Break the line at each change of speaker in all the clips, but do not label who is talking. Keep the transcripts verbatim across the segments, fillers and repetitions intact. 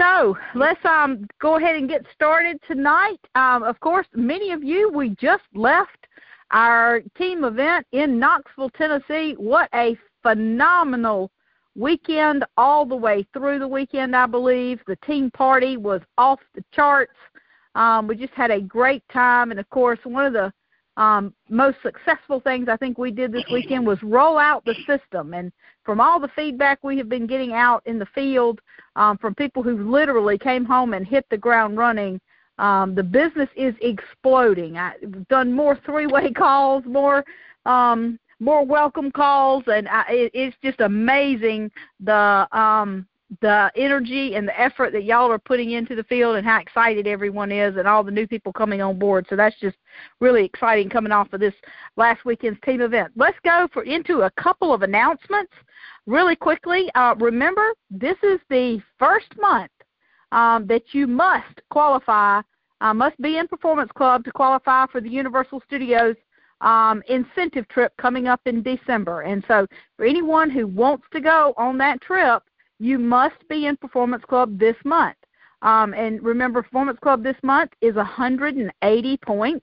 So let's um, go ahead and get started tonight. Um, of course, many of you, we just left our team event in Knoxville, Tennessee. What a phenomenal weekend all the way through the weekend, I believe. The team party was off the charts. Um, we just had a great time. And, of course, one of the um, most successful things I think we did this weekend was roll out the system. And from all the feedback we have been getting out in the field, um, from people who literally came home and hit the ground running, um, the business is exploding. I've done more three-way calls, more um, more welcome calls, and I, it, it's just amazing the um, the energy and the effort that y'all are putting into the field and how excited everyone is and all the new people coming on board. So that's just really exciting coming off of this last weekend's team event. Let's go for into a couple of announcements really quickly. Uh, remember, this is the first month um, that you must qualify, uh, must be in Performance Club to qualify for the Universal Studios um, incentive trip coming up in December. And so for anyone who wants to go on that trip, you must be in Performance Club this month. Um, and remember, Performance Club this month is one hundred eighty points.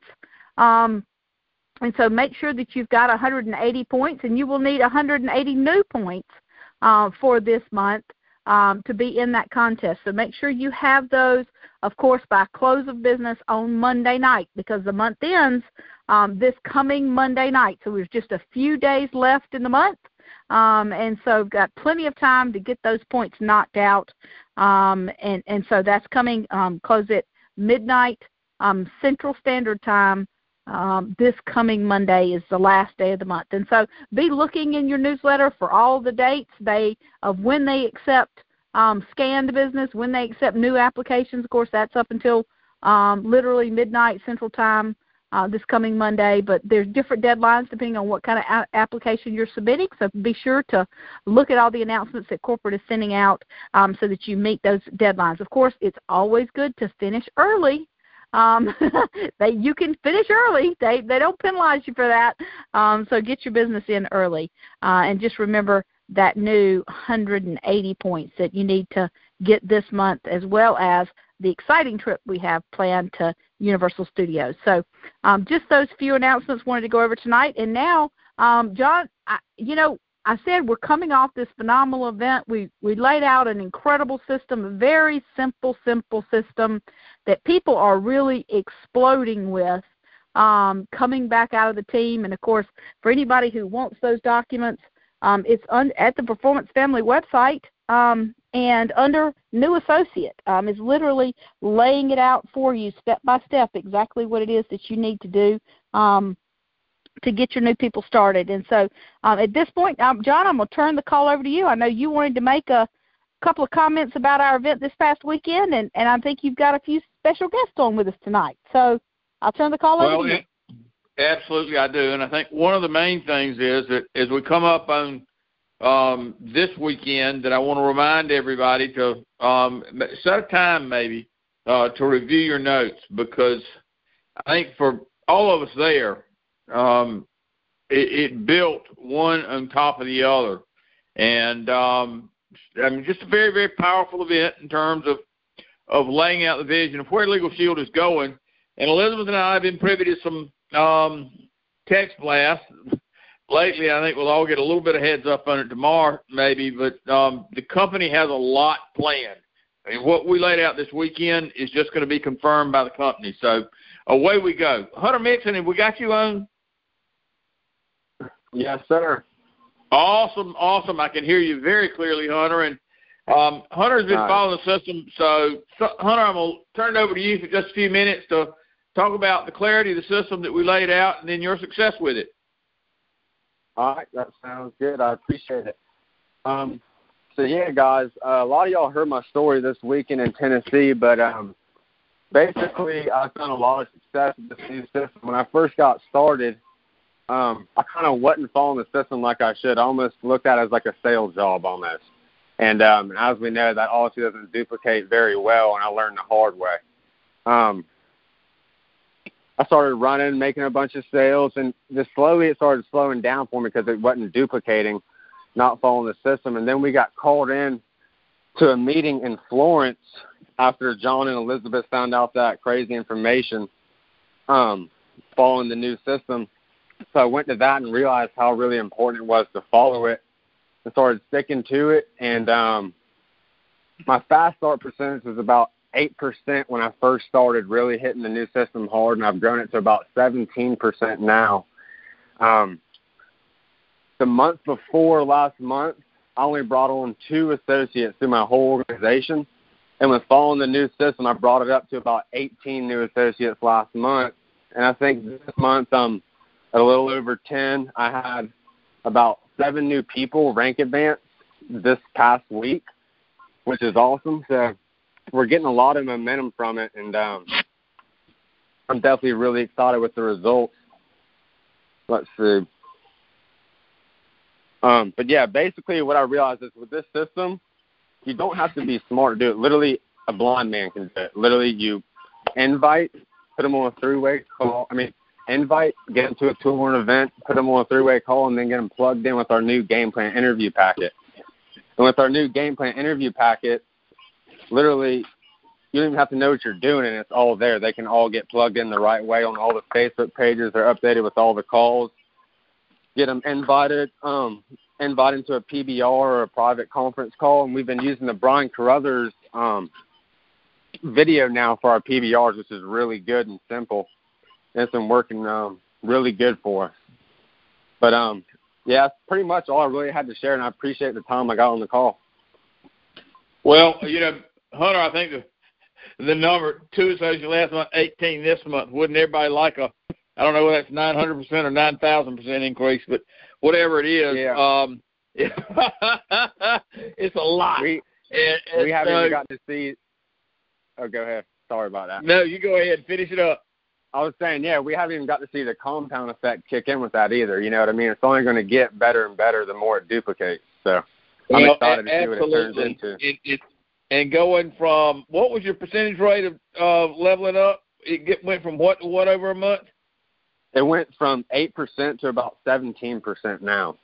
Um, and so make sure that you've got one hundred eighty points, and you will need one hundred eighty new points uh, for this month um, to be in that contest. So make sure you have those, of course, by close of business on Monday night, because the month ends um, this coming Monday night. So there's just a few days left in the month. Um, and so got plenty of time to get those points knocked out. Um, and, and so that's coming, um, close at midnight um, Central Standard Time. Um, this coming Monday is the last day of the month. And so be looking in your newsletter for all the dates they of when they accept um, scanned business, when they accept new applications. Of course, that's up until um, literally midnight Central Time. Uh, this coming Monday, but there's different deadlines depending on what kind of a- application you're submitting, so be sure to look at all the announcements that corporate is sending out um, so that you meet those deadlines. Of course, it's always good to finish early. Um, they, you can finish early. They, they don't penalize you for that, um, so get your business in early. Uh, and just remember that new one hundred eighty points that you need to get this month, as well as the exciting trip we have planned to Universal Studios. So um, just those few announcements wanted to go over tonight. And now, um, John, I, you know, I said we're coming off this phenomenal event. We, we laid out an incredible system, a very simple, simple system that people are really exploding with um, coming back out of the team. And, of course, for anybody who wants those documents, um, it's un- at the Performance Family website. Um, and under New Associate um, is literally laying it out for you step by step exactly what it is that you need to do um, to get your new people started. And so um, at this point, um, John, I'm going to turn the call over to you. I know you wanted to make a couple of comments about our event this past weekend, and, and I think you've got a few special guests on with us tonight. So I'll turn the call
well,
over to you.
Absolutely, I do. And I think one of the main things is that as we come up on Um, this weekend, that I want to remind everybody to um, set a time maybe uh, to review your notes, because I think for all of us there, um, it, it built one on top of the other. And um, I mean, just a very, very powerful event in terms of, of laying out the vision of where Legal Shield is going. And Elizabeth and I have been privy to some um, text blasts. Lately, I think we'll all get a little bit of heads up on it tomorrow, maybe, but um, the company has a lot planned. I mean, what we laid out this weekend is just going to be confirmed by the company. So away we go. Hunter Mixon, have we got you on?
Yes, sir.
Awesome, awesome. I can hear you very clearly, Hunter. And um, Hunter's been
All right.
following the system. So, so, Hunter, I'm going to turn it over to you for just a few minutes to talk about the clarity of the system that we laid out and then your success with it.
All right, that sounds good. I appreciate it. Um, so, yeah, guys, uh, a lot of y'all heard my story this weekend in Tennessee, but um, basically I found a lot of success with this new system. When I first got started, um, I kind of wasn't following the system like I should. I almost looked at it as like a sales job almost. And um, as we know, that also doesn't duplicate very well, and I learned the hard way. Um, I started running, making a bunch of sales, and just slowly it started slowing down for me because it wasn't duplicating, not following the system. And then we got called in to a meeting in Florence after John and Elizabeth found out that crazy information um, following the new system. So I went to that and realized how really important it was to follow it and started sticking to it. And um, my fast start percentage was about eight percent when I first started really hitting the new system hard, and I've grown it to about seventeen percent now. Um, the month before last month, I only brought on two associates through my whole organization. And with following the new system, I brought it up to about eighteen new associates last month. And I think this month, um, at a little over ten, I had about seven new people rank advance this past week, which is awesome. So we're getting a lot of momentum from it, and um, I'm definitely really excited with the results. Let's see. Um, but, yeah, basically what I realized is with this system, you don't have to be smart to do it. Literally, a blind man can do it. Literally, you invite, put them on a three-way call. I mean, invite, get them to a tool or an event, put them on a three-way call, and then get them plugged in with our new game plan interview packet. And with our new game plan interview packet, literally, you don't even have to know what you're doing, and it's all there. They can all get plugged in the right way on all the Facebook pages. They're updated with all the calls. Get them invited, um, invited to a P B R or a private conference call, and we've been using the Brian Carruthers um, video now for our P B Rs, which is really good and simple. And it's been working um, really good for us. But, um, yeah, that's pretty much all I really had to share, and I appreciate the time I got on the call.
Well, you know, Hunter, I think the, the number two associates last month, eighteen this month. Wouldn't everybody like a, I don't know whether that's nine hundred percent or nine thousand percent increase, but whatever it is,
yeah.
um, it's a lot.
We,
and, and
we haven't
so,
even got to see – oh, go ahead. Sorry about that.
No, you go ahead. Finish it up.
I was saying, yeah, we haven't even got to see the compound effect kick in with that either. You know what I mean? It's only going to get better and better the more it duplicates. So I'm
well,
excited to see
absolutely.
what it turns into.
It, it, and going from, what was your percentage rate of uh, leveling up? It get, went from what to what over a month?
It went from eight percent to about seventeen percent now.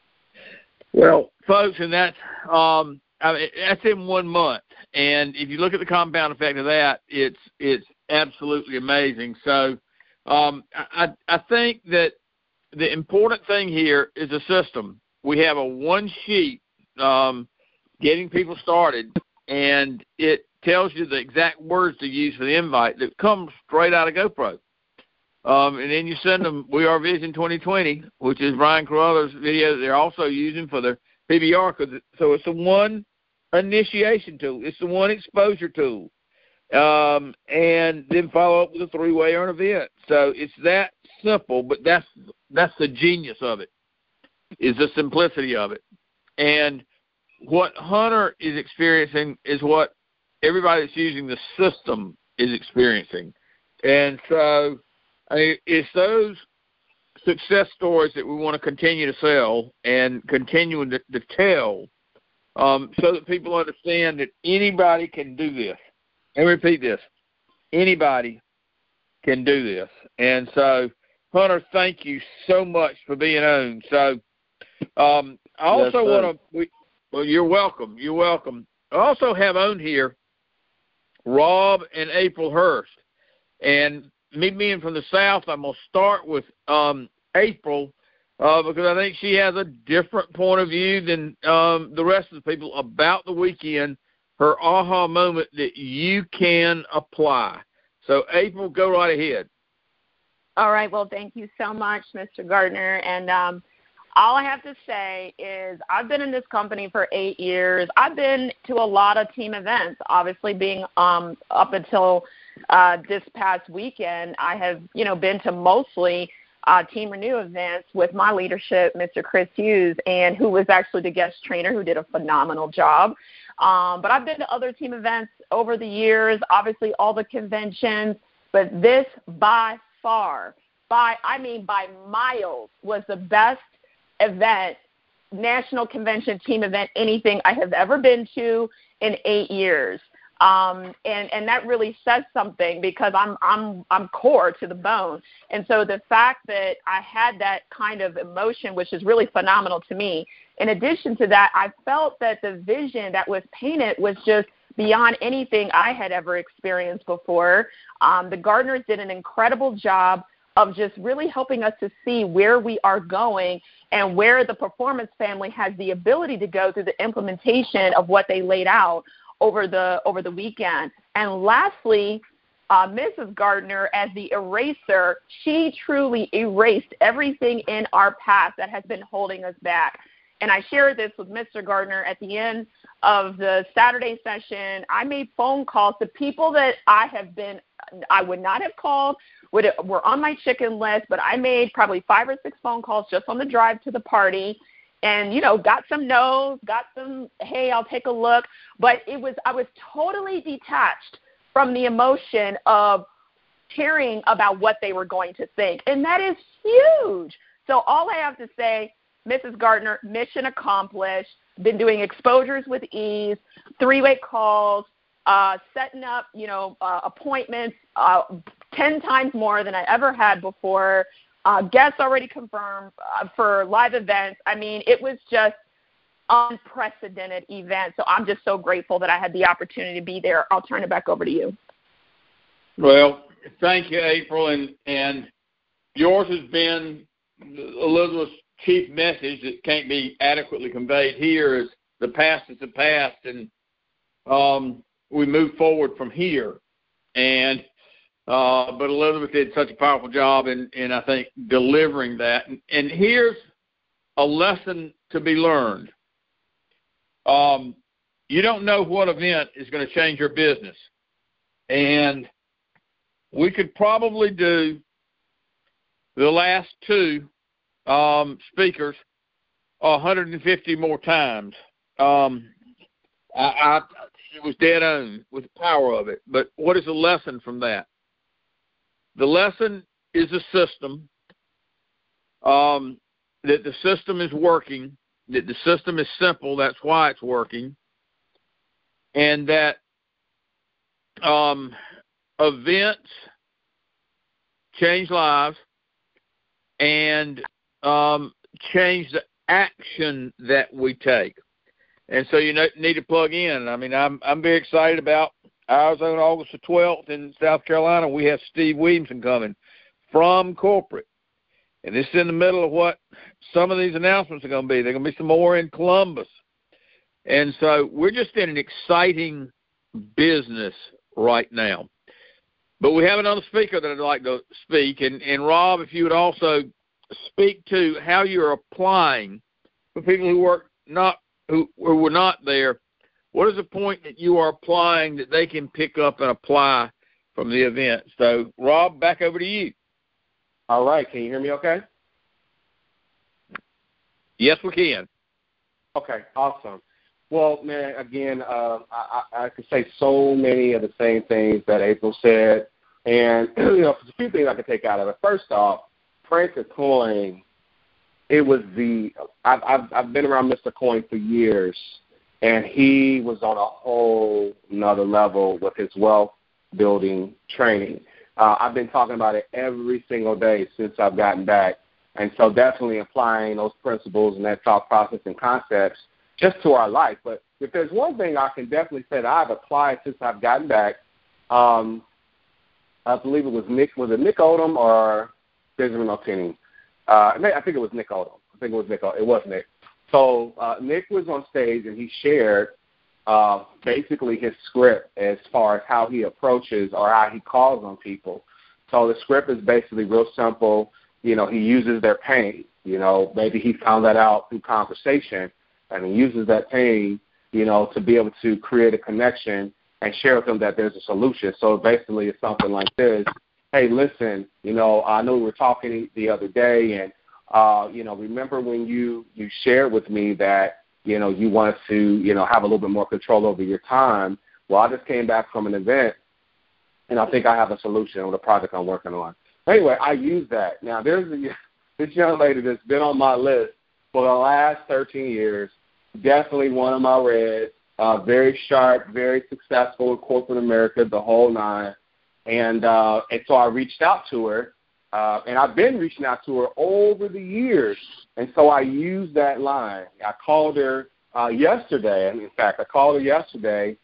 Well, folks, and that's, um, I mean, that's in one month. And if you look at the compound effect of that, it's it's absolutely amazing. So um, I, I think that the important thing here is a system. We have a one sheet um, getting people started, and it tells you the exact words to use for the invite that comes straight out of GoPro. Um, and then you send them We Are Vision twenty twenty, which is Brian Carruthers' video that they're also using for their P B R. Cause it, so it's the one initiation tool. It's the one exposure tool. Um, and then follow up with a three-way or an event. So it's that simple, but that's that's the genius of it, is the simplicity of it. And what Hunter is experiencing is what everybody that's using the system is experiencing. And so I mean, it's those success stories that we want to continue to sell and continue to, to tell um, so that people understand that anybody can do this. And repeat this, anybody can do this. And so, Hunter, thank you so much for being on. So um, I also
yes,
want to – well, you're welcome. You're welcome. I also have on here Rob and April Hurst. And me being from the South, I'm going to start with um, April uh, because I think she has a different point of view than um, the rest of the people about the weekend, her aha moment that you can apply. So, April, go right ahead.
All right. Well, thank you so much, Mister Gardner. And um, all I have to say is I've been in this company for eight years. I've been to a lot of team events, obviously being um, up until uh, this past weekend. I have, you know, been to mostly uh, Team Renew events with my leadership, Mister Chris Hughes, and who was actually the guest trainer who did a phenomenal job. Um, but I've been to other team events over the years, obviously all the conventions, but this by far, by I mean by miles, was the best event, national convention team event, anything I have ever been to in eight years. Um, and, and that really says something because I'm, I'm, I'm core to the bone. And so the fact that I had that kind of emotion, which is really phenomenal to me, in addition to that, I felt that the vision that was painted was just beyond anything I had ever experienced before. Um, the Gardners did an incredible job of just really helping us to see where we are going and where the Performance family has the ability to go through the implementation of what they laid out over the over the weekend. And lastly, uh, Missus Gardner, as the eraser, she truly erased everything in our past that has been holding us back. And I shared this with Mister Gardner at the end of the Saturday session. I made phone calls to people that I have been, I would not have called, would were on my chicken list, but I made probably five or six phone calls just on the drive to the party. And, you know, got some no's, got some, hey, I'll take a look. But it was, I was totally detached from the emotion of caring about what they were going to think. And that is huge. So all I have to say, Missus Gardner, mission accomplished, been doing exposures with ease, three-way calls, uh, setting up, you know, uh, appointments uh, ten times more than I ever had before, uh, guests already confirmed uh, for live events. I mean, it was just unprecedented event. So I'm just so grateful that I had the opportunity to be there. I'll turn it back over to you.
Well, thank you, April. And, and yours has been Elizabeth's chief message that can't be adequately conveyed here is the past is the past, and um, we move forward from here. And uh, but Elizabeth did such a powerful job in, in I think, delivering that. And, and here's a lesson to be learned. Um, you don't know what event is going to change your business. And we could probably do the last two um, speakers one hundred fifty more times. Um, I, I, it was dead on with the power of it. But what is the lesson from that? The lesson is a system, um, that the system is working, that the system is simple, that's why it's working, and that um, events change lives and um, change the action that we take. And so you need to plug in. I mean, I'm I'm very excited about ours on August the twelfth in South Carolina. We have Steve Williamson coming from corporate. And this is in the middle of what some of these announcements are going to be. There are going to be some more in Columbus. And so we're just in an exciting business right now. But we have another speaker that I'd like to speak. And, and Rob, if you would also speak to how you're applying for people who work not who, who were not there. What is the point that you are applying that they can pick up and apply from the event? So, Rob, back over to you.
All right. Can you hear me okay?
Yes, we can.
Okay, awesome. Well, man, again, uh, I, I could say so many of the same things that April said. And, you know, there's a few things I could take out of it. First off, Francis Coin, it was the I've, I've, I've been around Mister Coin for years, and he was on a whole nother level with his wealth building training. Uh, I've been talking about it every single day since I've gotten back. And so definitely applying those principles and that thought process and concepts just to our life. But if there's one thing I can definitely say that I've applied since I've gotten back, um, I believe it was Nick, was it Nick Odom or Benjamin O'Tini? Uh, I think it was Nick Odom. I think it was Nick Odom. It was Nick. So uh, Nick was on stage and he shared uh, basically his script as far as how he approaches or how he calls on people. So the script is basically real simple. You know, he uses their pain. You know, maybe he found that out through conversation, and he uses that pain, you know, to be able to create a connection and share with them that there's a solution. So basically it's something like this. Hey, listen, you know, I know we were talking the other day, and, uh, you know, remember when you, you shared with me that, you know, you wanted to, you know, have a little bit more control over your time. Well, I just came back from an event, and I think I have a solution on the project I'm working on. Anyway, I use that. Now, there's a, this young lady that's been on my list for the last thirteen years, definitely one of my reds, uh, very sharp, very successful in corporate America, the whole nine. And, uh, and so I reached out to her, uh, and I've been reaching out to her over the years. And so I used that line. I called her uh, yesterday. And in fact, I called her yesterday,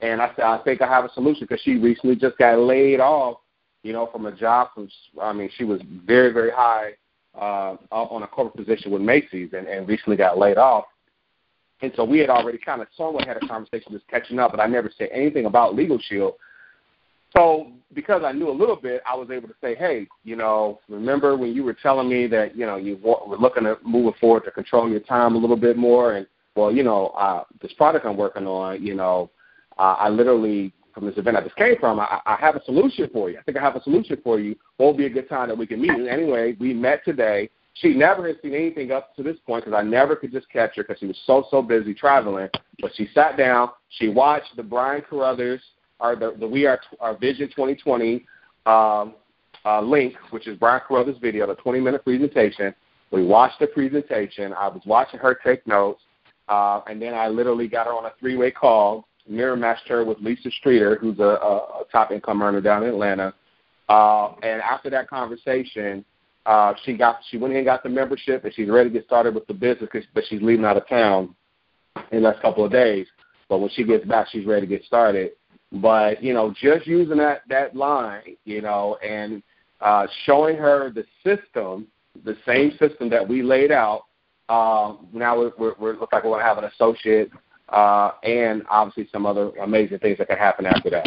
And I said, I think I have a solution because she recently just got laid off, you know, from a job. From, I mean, she was very, very high uh, up on a corporate position with Macy's and, and recently got laid off. And so we had already kind of somewhat had a conversation just catching up, but I never said anything about Legal Shield. So because I knew a little bit, I was able to say, hey, you know, remember when you were telling me that, you know, you were looking at moving forward to control your time a little bit more? And, well, you know, uh, this product I'm working on, you know, uh, I literally, from this event I just came from, I, I have a solution for you. I think I have a solution for you. What will be a good time that we can meet? And anyway, we met today. She never had seen anything up to this point because I never could just catch her because she was so, so busy traveling. But she sat down. She watched the Brian Carruthers, or the, the We Are our Vision twenty twenty um, uh, link, which is Brian Carruthers' video, the twenty-minute presentation. We watched the presentation. I was watching her take notes, uh, and then I literally got her on a three-way call, mirror matched her with Lisa Streeter, who's a, a, a top income earner down in Atlanta. Uh, and after that conversation, uh, she got she went in and got the membership, and she's ready to get started with the business, but she's leaving out of town in the next couple of days. But when she gets back, she's ready to get started. But, you know, just using that, that line, you know, and uh, showing her the system, the same system that we laid out, uh, now we're, we're, we're look like we're going to have an associate uh, and obviously some other amazing things that can happen after that.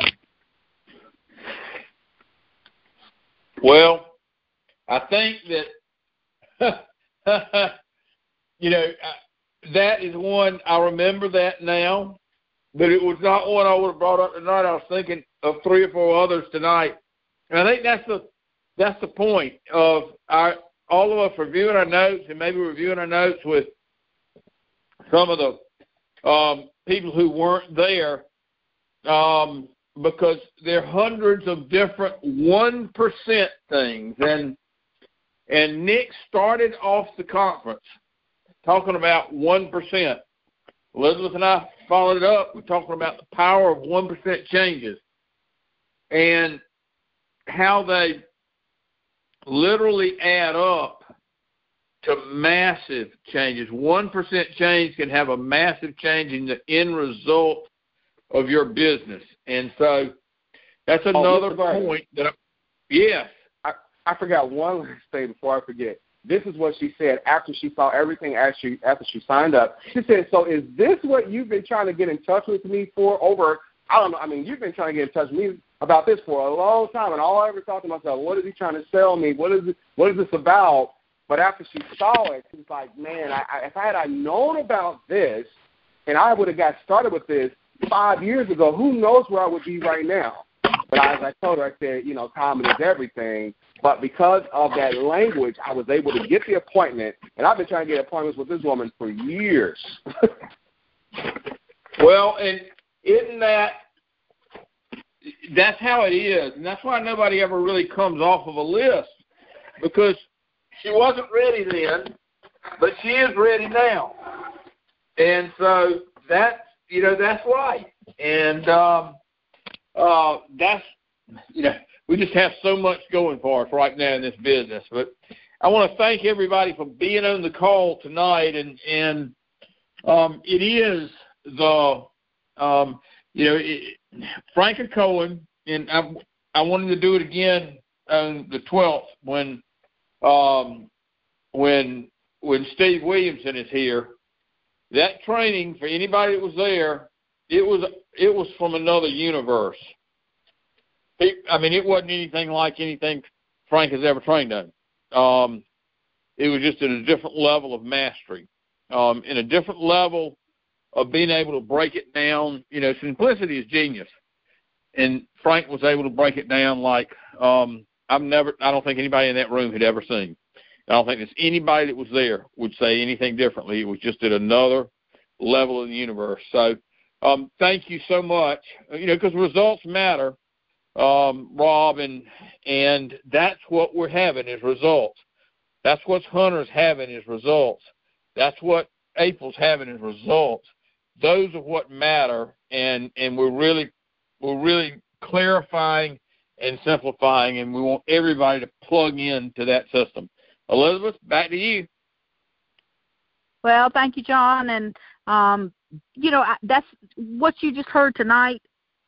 Well, I think that, you know, that is one, I remember that now. But it was not one I would have brought up tonight. I was thinking of three or four others tonight. And I think that's the that's the point of our all of us reviewing our notes and maybe reviewing our notes with some of the um, people who weren't there, um, because there are hundreds of different one percent things. And and Nick started off the conference talking about one percent. Elizabeth and I followed it up. We're talking about the power of one percent changes and how they literally add up to massive changes. one percent change can have a massive change in the end result of your business. And so that's another oh, point that I, yes.
I, I forgot one last thing before I forget. This is what she said after she saw everything after she, after she signed up. She said, so is this what you've been trying to get in touch with me for over, I don't know, I mean, you've been trying to get in touch with me about this for a long time, and all I ever thought to myself, what is he trying to sell me? What is it, what is this about? But after she saw it, she was like, man, I, I, if I had I known about this and I would have got started with this five years ago, who knows where I would be right now? But as I told her, I said, you know, timing is everything. But because of that language, I was able to get the appointment, and I've been trying to get appointments with this woman for years.
Well, and isn't that, that's how it is, and that's why nobody ever really comes off of a list, because she wasn't ready then, but she is ready now. And so that's, you know, that's right. And um, uh, that's, you know, we just have so much going for us right now in this business. But I want to thank everybody for being on the call tonight. And, and um, it is the, um, you know, it, Frank and Cohen, and I, I wanted to do it again on the twelfth when um, when when Steve Williamson is here. That training, for anybody that was there, it was it was from another universe. It, I mean, it wasn't anything like anything Frank has ever trained on. Um, it was just at a different level of mastery, um, in a different level of being able to break it down. You know, simplicity is genius, and Frank was able to break it down like um, I've never. I don't think anybody in that room had ever seen. I don't think there's anybody that was there would say anything differently. It was just at another level of the universe. So, um, thank you so much. You know, because results matter. Um, Rob, and and that's what we're having is results. That's what Hunter's having is results. That's what April's having is results. Those are what matter, and, and we're really we're really clarifying and simplifying, and we want everybody to plug into that system. Elizabeth, back to you.
Well, thank you, John, and um, you know that's what you just heard tonight.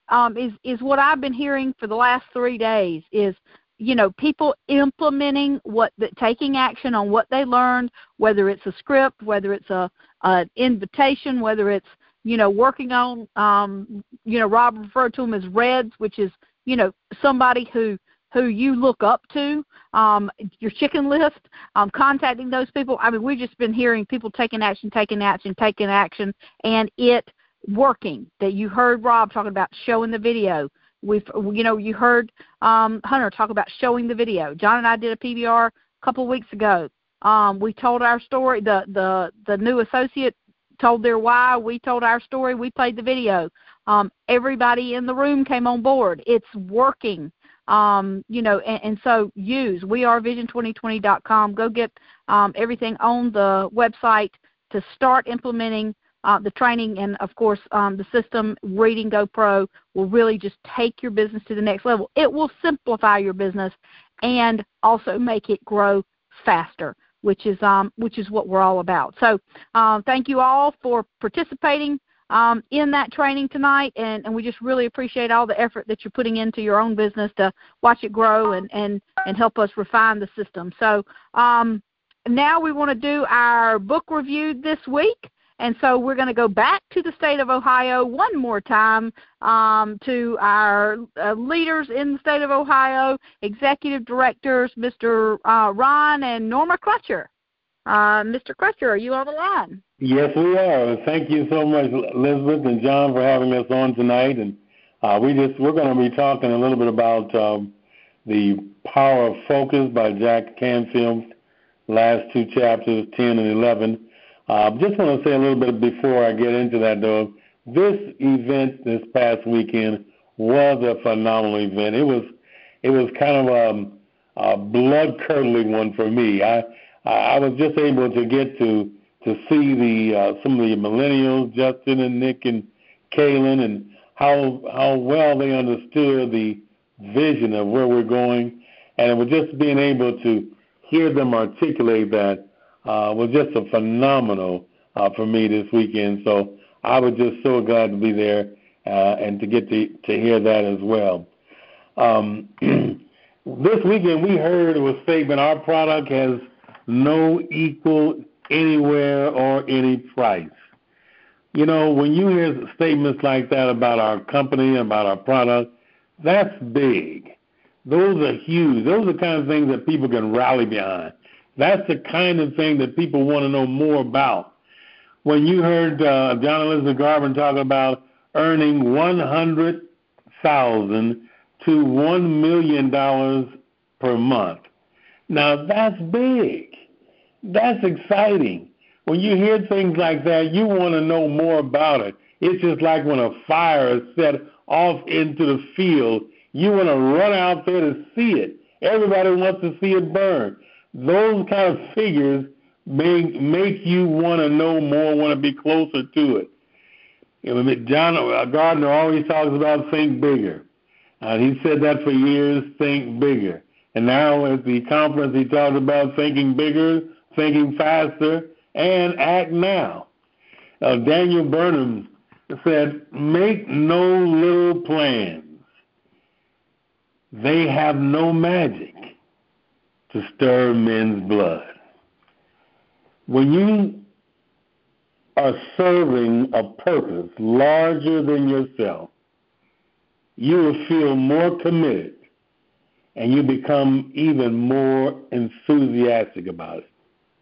um, is is what I've been hearing for the last three days. Is you know people implementing what, the, taking action on what they learned, whether it's a script, whether it's a an invitation, whether it's you know working on um, you know Rob referred to them as Reds, which is you know somebody who. who you look up to, um, your chicken list, um, contacting those people. I mean, we've just been hearing people taking action, taking action, taking action, and it working. That you heard Rob talking about showing the video. We've, you know, you heard um, Hunter talk about showing the video. John and I did a P B R a couple of weeks ago. Um, we told our story. The, the, the new associate told their why. We told our story. We played the video. Um, everybody in the room came on board. It's working. Um, you know, and, and so use we are vision twenty twenty dot com. Go get um, everything on the website to start implementing uh, the training. And, of course, um, the system, Reading Go Pro, will really just take your business to the next level. It will simplify your business and also make it grow faster, which is um, which is what we're all about. So um, thank you all for participating Um, in that training tonight, and, and we just really appreciate all the effort that you're putting into your own business to watch it grow and, and, and help us refine the system. So um, now we want to do our book review this week, and so we're going to go back to the state of Ohio one more time um, to our uh, leaders in the state of Ohio, executive directors, Mister Uh, Ron and Norma Crutcher. Uh, Mister Crutcher, are you on the line?
Yes, we are. Thank you so much, Elizabeth and John, for having us on tonight. And uh, we just we're going to be talking a little bit about um, the Power of Focus by Jack Canfield's last two chapters, ten and eleven. I uh, just want to say a little bit before I get into that, though. This event this past weekend was a phenomenal event. It was it was kind of a, a blood-curdling one for me. I I was just able to get to. to see the uh, some of the millennials, Justin and Nick and Kaylin, and how how well they understood the vision of where we're going, and it was just being able to hear them articulate that uh, was just a phenomenal uh, for me this weekend. So I was just so glad to be there uh, and to get to to hear that as well. Um, this weekend we heard a statement: our product has no equal anywhere or any price. You know, when you hear statements like that about our company, about our product, that's big. Those are huge. Those are the kind of things that people can rally behind. That's the kind of thing that people want to know more about. When you heard uh, John Elizabeth Garvin talking about earning one hundred thousand dollars to one million dollars per month, now that's big. That's exciting. When you hear things like that, you want to know more about it. It's just like when a fire is set off into the field, you want to run out there to see it. Everybody wants to see it burn. Those kind of figures make, make you want to know more, want to be closer to it. You know, John Gardner always talks about think bigger. Uh, he said that for years, think bigger. And now at the conference he talks about thinking bigger, thinking faster, and act now. Uh, Daniel Burnham said, make no little plans. They have no magic to stir men's blood. When you are serving a purpose larger than yourself, you will feel more committed and you become even more enthusiastic about it.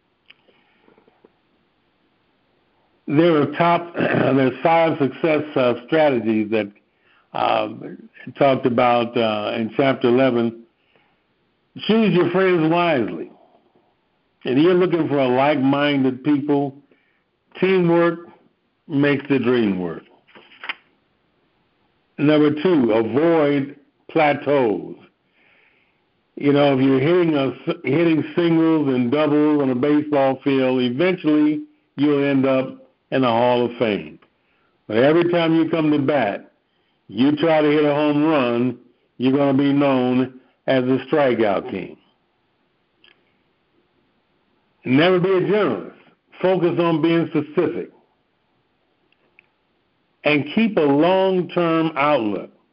There are top. There's five success uh, strategies that um, talked about uh, in chapter eleven. Choose your friends wisely. And you're looking for a like-minded people. Teamwork makes the dream work. Number two, avoid plateaus. You know, if you're hitting a, hitting singles and doubles on a baseball field, eventually you'll end up in the Hall of Fame. But every time you come to bat, you try to hit a home run, you're going to be known as the strikeout king. Never be a generalist. Focus on being specific. And keep a long-term outlook.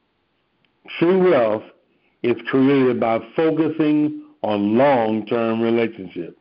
True wealth is created by focusing on long-term relationships.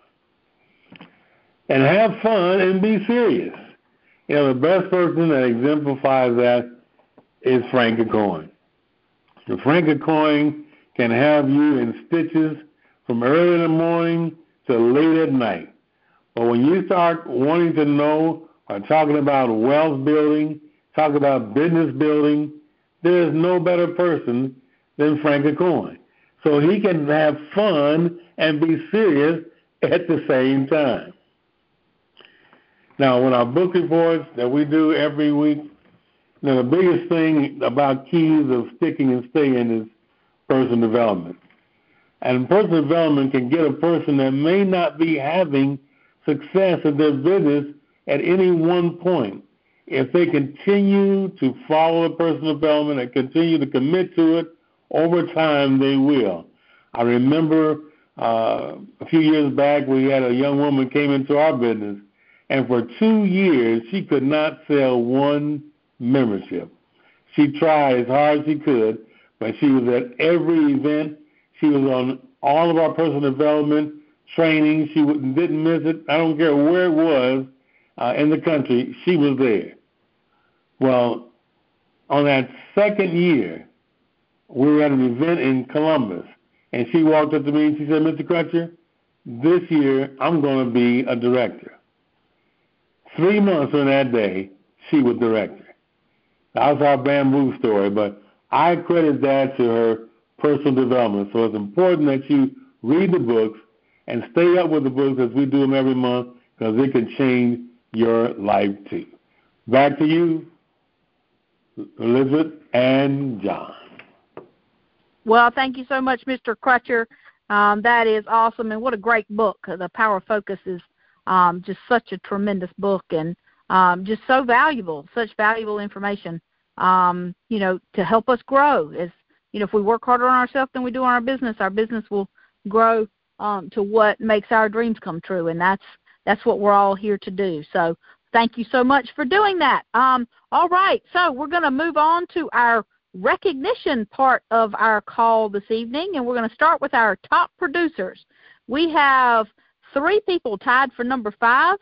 And have fun and be serious. You know, the best person that exemplifies that is Frank Aucoin. Frank Aucoin can have you in stitches from early in the morning to late at night. But when you start wanting to know or talking about wealth building, talk about business building, there is no better person than Frank Aucoin. So he can have fun and be serious at the same time. Now, with our book reports that we do every week, you know, the biggest thing about keys of sticking and staying is personal development. And personal development can get a person that may not be having success in their business at any one point. If they continue to follow the personal development and continue to commit to it, over time they will. I remember uh, a few years back we had a young woman came into our business, and for two years she could not sell one membership. She tried as hard as she could, but she was at every event. She was on all of our personal development training. She didn't miss it. I don't care where it was uh, in the country. She was there. Well, on that second year, we were at an event in Columbus, and she walked up to me and she said, Mister Crutcher, this year I'm going to be a director. Three months from that day, she was director. That was our bamboo story, but I credit that to her personal development. So it's important that you read the books and stay up with the books as we do them every month, because it can change your life too. Back to you, Elizabeth and John.
Well, thank you so much, Mister Crutcher. Um, that is awesome, and what a great book. The Power of Focus is um, just such a tremendous book, and um, just so valuable, such valuable information, um, you know, to help us grow. As you know, if we work harder on ourselves than we do on our business, our business will grow um, to what makes our dreams come true, and that's that's what we're all here to do. So thank you so much for doing that. Um, all right, so we're going to move on to our recognition part of our call this evening, and we're going to start with our top producers. We have three people tied for number five.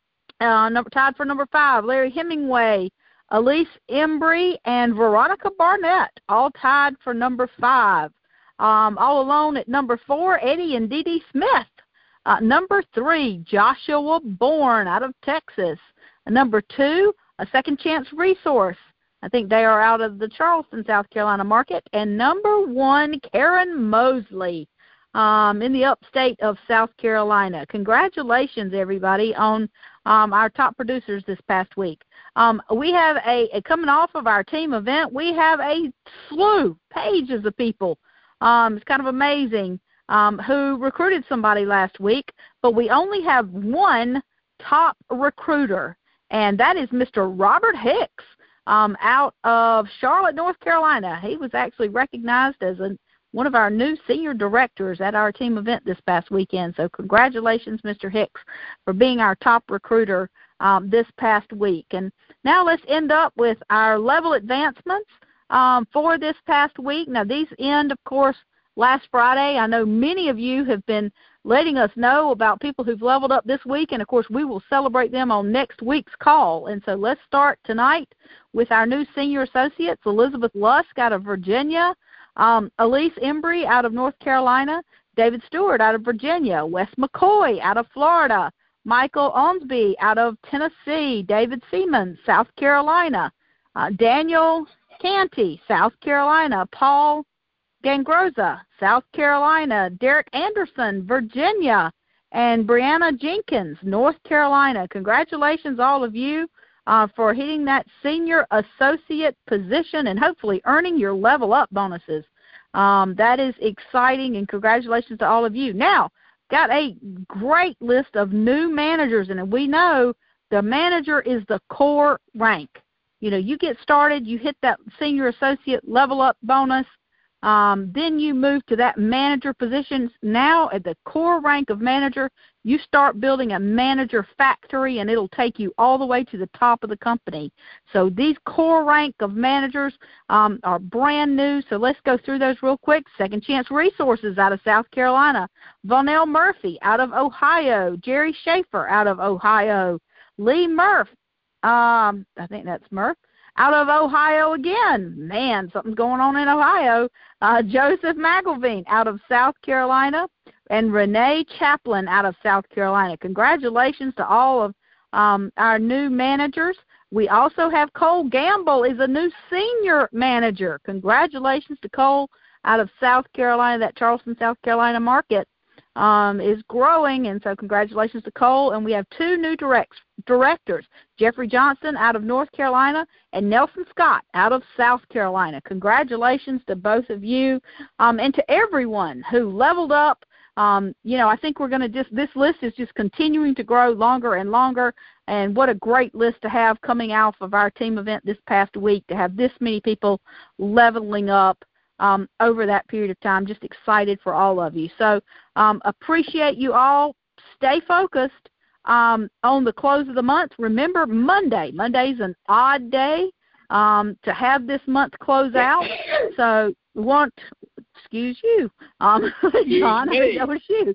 Uh, number, tied for number five, Larry Hemingway, Elise Embry, and Veronica Barnett, all tied for number five. Um, all alone at number four, Eddie and Dee Dee Smith. Uh, number three, Joshua Bourne out of Texas. Uh, number two, a Second Chance Resource. I think they are out of the Charleston, South Carolina market. And number one, Karen Mosley um, in the upstate of South Carolina. Congratulations, everybody, on um, our top producers this past week. Um, we have a, a, coming off of our team event, we have a slew, pages of people. Um, it's kind of amazing um, who recruited somebody last week, but we only have one top recruiter, and that is Mister Robert Hicks. Um, out of Charlotte, North Carolina. He was actually recognized as a, one of our new senior directors at our team event this past weekend. So congratulations, Mister Hicks, for being our top recruiter um, this past week. And now let's end up with our level advancements um, for this past week. Now, these end, of course, last Friday. I know many of you have been letting us know about people who've leveled up this week, and, of course, we will celebrate them on next week's call. And so let's start tonight with our new senior associates, Elizabeth Lusk out of Virginia, um, Elise Embry out of North Carolina, David Stewart out of Virginia, Wes McCoy out of Florida, Michael Onsby out of Tennessee, David Seaman, South Carolina, uh, Daniel Canty, South Carolina, Paul Gangroza, South Carolina, Derek Anderson, Virginia, and Brianna Jenkins, North Carolina. Congratulations, all of you, uh, for hitting that senior associate position and hopefully earning your level up bonuses. Um, that is exciting, and congratulations to all of you. Now, got a great list of new managers, and we know the manager is the core rank. You know, you get started, you hit that senior associate level up bonus, Um, then you move to that manager position. Now at the core rank of manager, you start building a manager factory, and it'll take you all the way to the top of the company. So these core rank of managers um, are brand new. So let's go through those real quick. Second Chance Resources out of South Carolina. Vonell Murphy out of Ohio. Jerry Schaefer out of Ohio. Lee Murph, um, I think that's Murph, out of Ohio again. Man, something's going on in Ohio. Uh, Joseph McElveen out of South Carolina, and Renee Chaplin out of South Carolina. Congratulations to all of um, our new managers. We also have Cole Gamble is a new senior manager. Congratulations to Cole out of South Carolina. That Charleston, South Carolina market um, is growing, and so congratulations to Cole. And we have two new directs, directors, Jeffrey Johnson out of North Carolina and Nelson Scott out of South Carolina. Congratulations to both of you um, and to everyone who leveled up. Um, you know, I think we're going to just, this list is just continuing to grow longer and longer, and what a great list to have coming out of our team event this past week, to have this many people leveling up um, over that period of time. Just excited for all of you. So um, appreciate you all. Stay focused um, on the close of the month. Remember, Monday. Monday's an odd day um, to have this month close out. So we want, excuse you, um, John, I think that was you.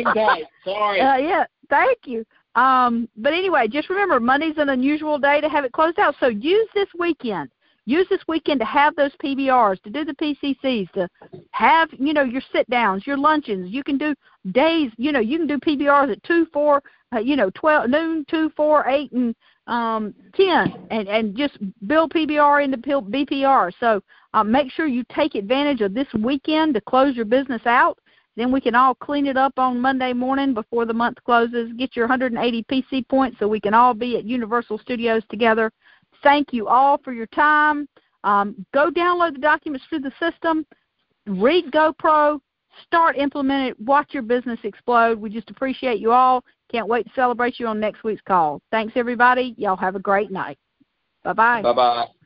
Sorry.
Uh, yeah, thank you. Um, but anyway, just remember, Monday's an unusual day to have it closed out. So use this weekend. Use this weekend to have those P B Rs, to do the P C Cs, to have, you know, your sit-downs, your luncheons. You can do days, you know, you can do P B Rs at two, four, uh, you know, twelve, noon, two, four, eight, and um, ten, and, and just build P B R into B P R. So uh, make sure you take advantage of this weekend to close your business out. Then we can all clean it up on Monday morning before the month closes. Get your one hundred eighty P C points so we can all be at Universal Studios together. Thank you all for your time. Um, go download the documents through the system. Read GoPro. Start implementing it. Watch your business explode. We just appreciate you all. Can't wait to celebrate you on next week's call. Thanks, everybody. Y'all have a great night. Bye-bye.
Bye-bye.